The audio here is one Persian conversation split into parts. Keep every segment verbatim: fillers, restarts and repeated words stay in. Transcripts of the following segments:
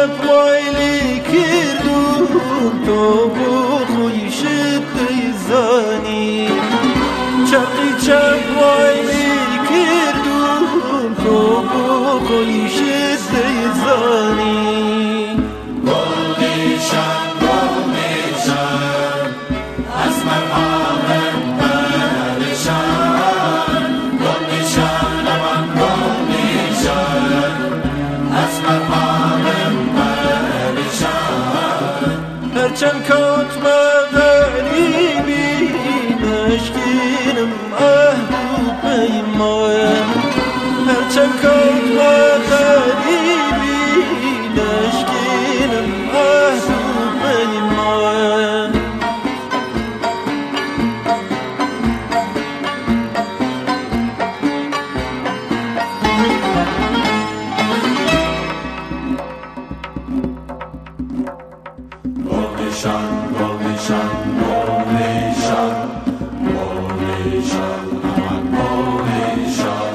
چپ وایلی کردم تو بود خویشت دیزانی چقی چپ وایلی کردم تو بود خویشت دیزانی گلنیشان گلنیشان از مرهامم پریشان گلنیشان امان گلنیشان از مرهامم پریشان هرچند کاتم غریبی نشکینم عهد و پیمان هرچند کاتم غریبی نشکینم عهد و پیمان گلنیشان گلنیشان گلنیشان گلنیشان امان گلنیشان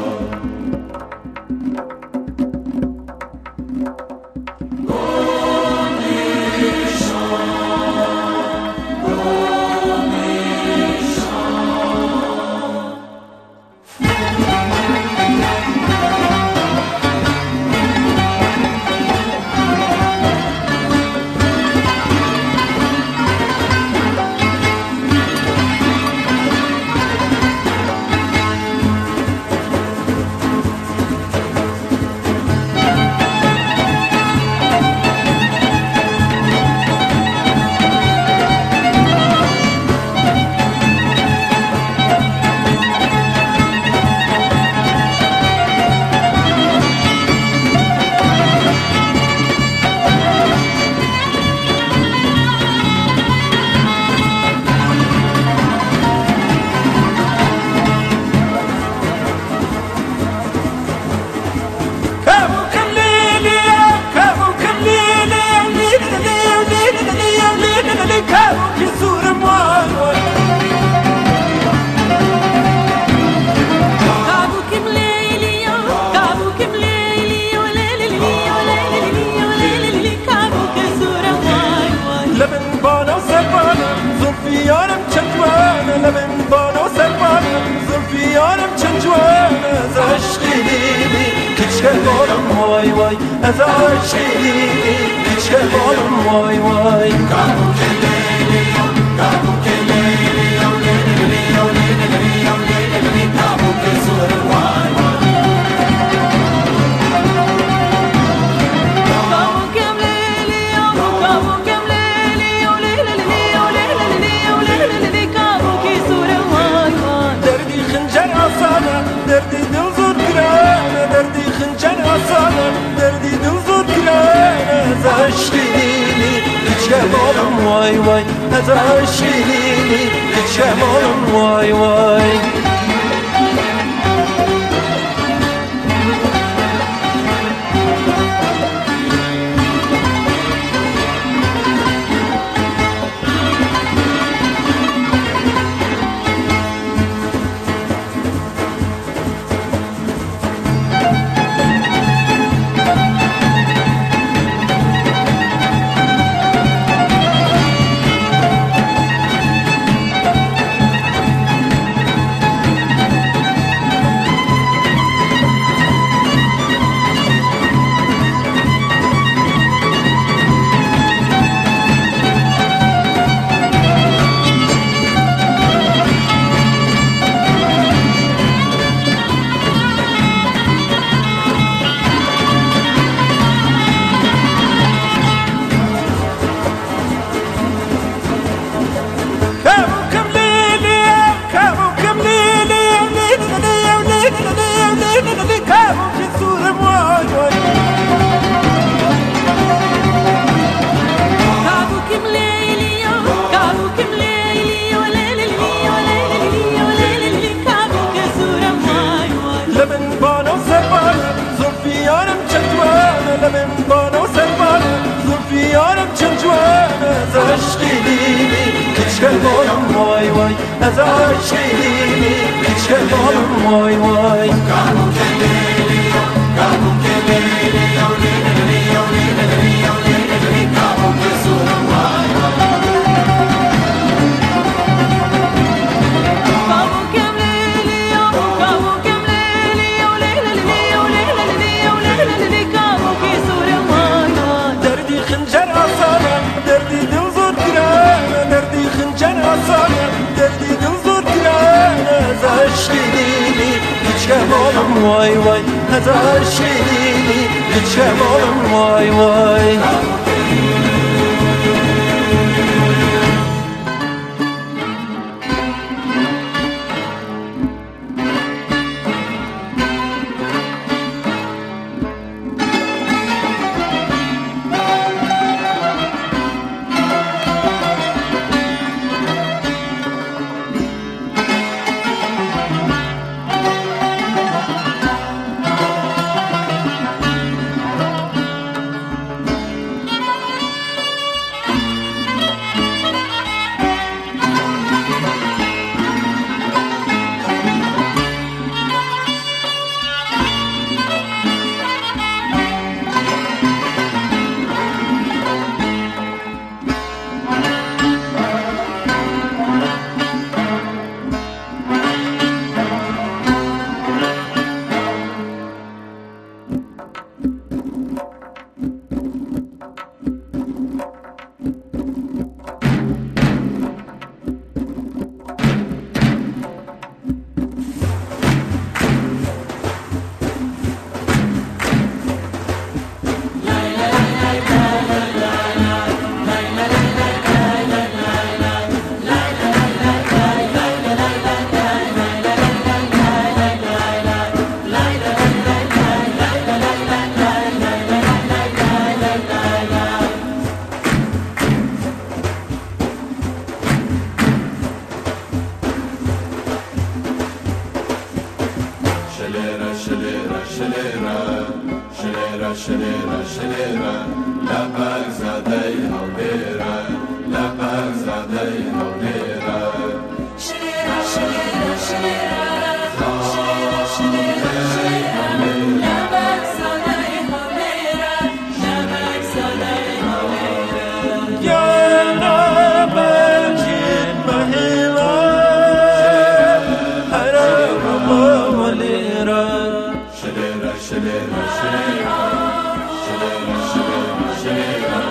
وای وای از عشقی چه بالم وای وای کابو که لیلیو کابو که لیلیو لیلیو لیلیو لیلیو کابو که سور وای وای کابو که لیلیو کابو که لیلیو لیلیو لیلیو لیلیو کابو که سور وای وای دردی خنجر آسانه دردی دل زود گرانه دردی خنجر آسانه دردی دل زود گرانه از عشقی چه بالم وای وای از عشقی چه بالم وای وای از عشقی چه بالم وای وای کابو که لیلیو کابو که لیلیو لیلیو لیلیو لچمالم وای وای هزار شیرینی لچمالم وای وای شليرة شليرة لبك زادي هوليرة لبك زادي هوليرة شليرة شليرة شليرة شليرة شليرة لبك زادي هوليرة لبك زادي هوليرة يا لبك مهيلة حرام وليرة شليرة شليرة شليرة شليرة شليرة شليرة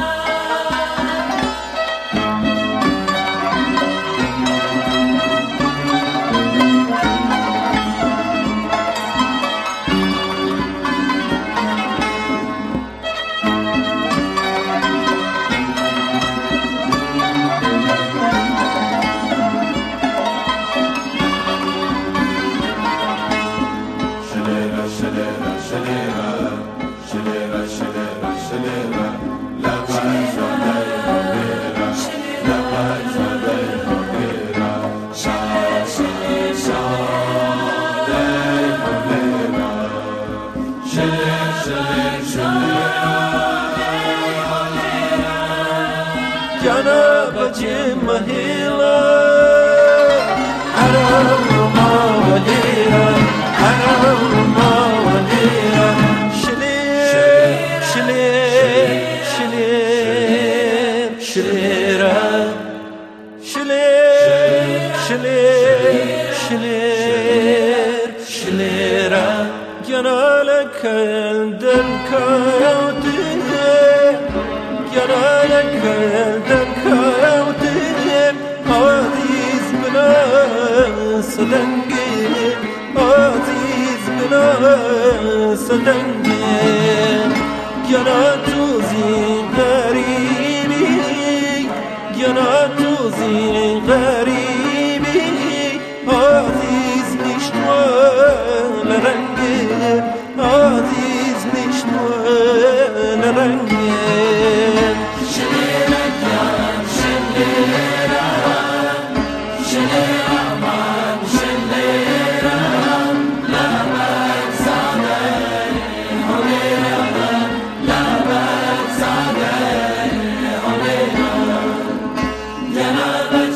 شليرة شليرة شليرة شليرة شليرة شليرة لبك زادي هوليرة لبك زادي هوليرة شا شا شادي هوليرة شلير شلير شليرة جنابك مهيلة حرام وليرة حرام وليرة شلير شلير شلير شليرة شلير شلير شلير شليرة جنالك دلك يودي جنالك دلك يودي عزيز بلا سدنجي عزيز بلا سدنجي جنا توزي غريبي جنا توزي غريبي عزيز نشوان رنجي عزيز نشوان رنجي شليرة كان شليرة شليرة مان شليرة لبك زادي هوليرة لبك زادي هوليرة جنابك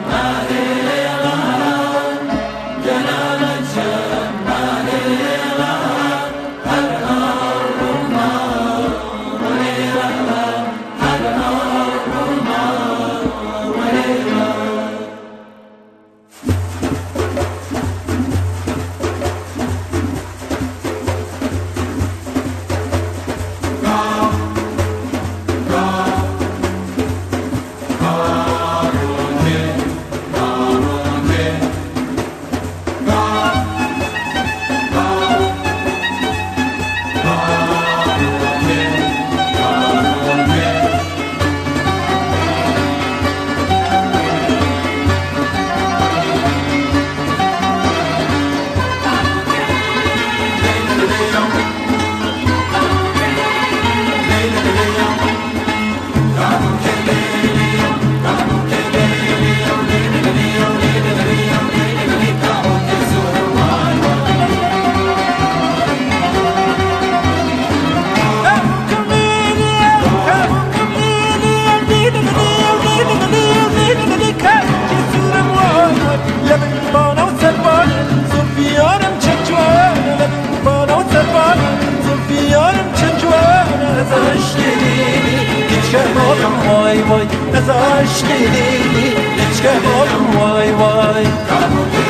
مهيلة جنابك مهيلة از عشق لیلی هیچ که وای وای کابوکی